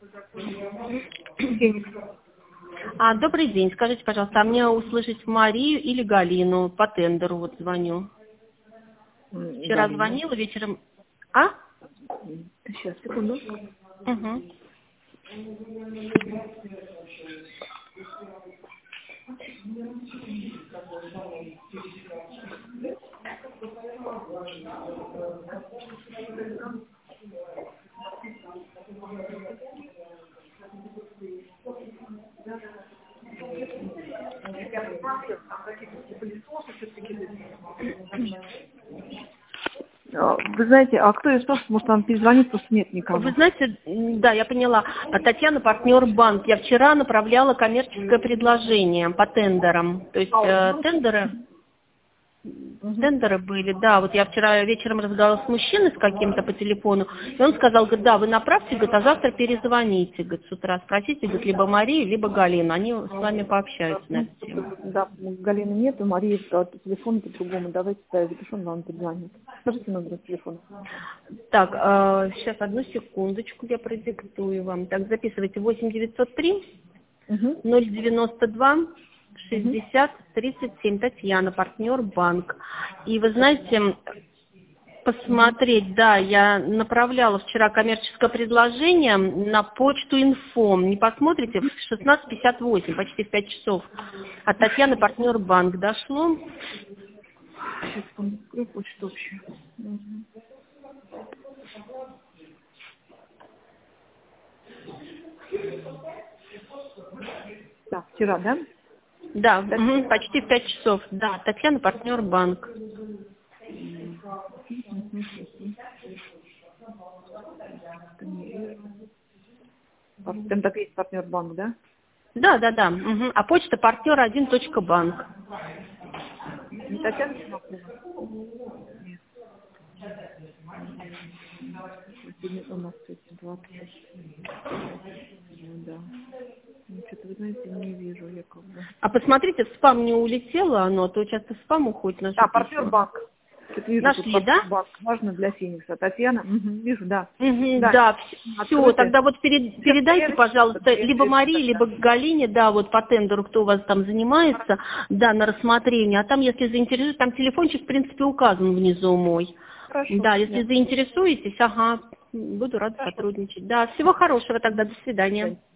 Добрый день. Скажите, пожалуйста, мне услышать Марию или Галину по тендеру? Вот звоню. Вчера Галина. звонила вечером. Сейчас, секунду. Угу. Вы знаете, а кто ее спрашивает, может, там перезвонит, просто нет никого. Вы знаете, да, я поняла. Татьяна, партнер банк. Я вчера направляла коммерческое предложение по тендерам. То есть тендеры были, да. Вот я вчера вечером разговаривала с мужчиной с каким-то по телефону, и он сказал, говорит, да, вы направьте, говорит, а завтра перезвоните, говорит, с утра спросите, говорит, либо Марию, либо Галину. Они с вами пообщаются на эту тему. Да, Галины нет, у Марии телефон по-другому. Давайте я запишу, он вам перезвонит. Скажите номер телефона. Так, сейчас одну секундочку, я продиктую вам. Так, записывайте 8903 092 60 37. Татьяна, партнер банк. И вы знаете, посмотреть, да, я направляла вчера коммерческое предложение на почту Инфом. Не посмотрите, в 16:58, почти в 5 часов. От Татьяны, партнер банк, дошло. Сейчас открою почту общую. Так, вчера, да? Да, почти в 5 часов. Да, Татьяна, партнер банк. Там так есть партнер банк, да? Да. А почта партнер1.банк. Не Татьяна Чумакова? Нет. У нас ситуация. Да. Что-то, вы знаете, не вижу я как бы. А посмотрите, в спам не улетело оно, а то часто в спам уходит наше письмо. Партнер банк. Вижу, нашли, да? Банк. Важно для Феникса. Татьяна? Вижу, да. Да, все, тогда вот передайте, пожалуйста, либо Марии, либо Галине, да, вот по тендеру, кто у вас там занимается, да, на рассмотрение. А там, если заинтересует, там телефончик, в принципе, указан внизу мой. Хорошо. Да, если заинтересуетесь, буду рада сотрудничать. Да, всего хорошего тогда, до свидания.